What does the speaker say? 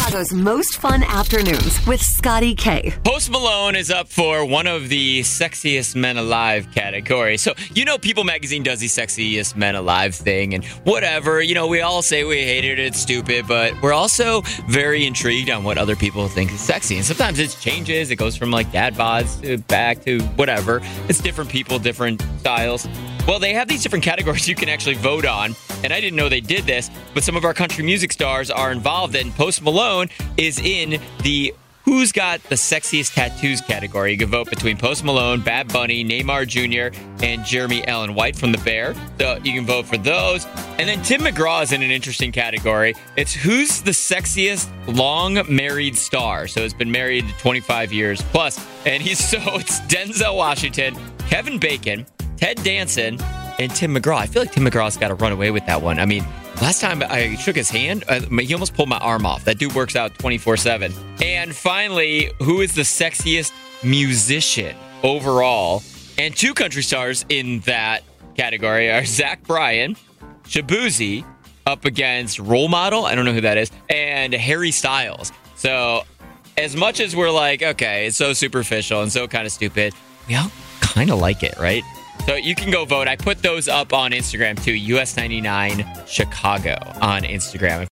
Chicago's most fun afternoons with Scotty K. Post Malone is up for one of the sexiest men alive category. So, People Magazine does the sexiest men alive thing and whatever. We all say we hate it, it's stupid, but we're also very intrigued on what other people think is sexy. And sometimes it changes. It goes from like dad bods to back to whatever. It's different people, different styles. Well, they have these different categories you can actually vote on. And I didn't know they did this, but some of our country music stars are involved. And Post Malone is in the Who's Got the Sexiest Tattoos category. You can vote between Post Malone, Bad Bunny, Neymar Jr., and Jeremy Allen White from The Bear. So you can vote for those. And then Tim McGraw is in an interesting category. It's Who's the Sexiest Long Married Star. So it's been married 25 years plus. And it's Denzel Washington, Kevin Bacon, Ted Danson, and Tim McGraw. I feel like Tim McGraw's got to run away with that one. I mean, last time I shook his hand, he almost pulled my arm off. That dude works out 24/7. And finally, who is the sexiest musician overall? And two country stars in that category are Zach Bryan, Shabuzi, up against Role Model, I don't know who that is, and Harry Styles. So as much as we're like, okay, it's so superficial and so kind of stupid, we all kind of like it, right? So you can go vote. I put those up on Instagram too. US 99 Chicago on Instagram.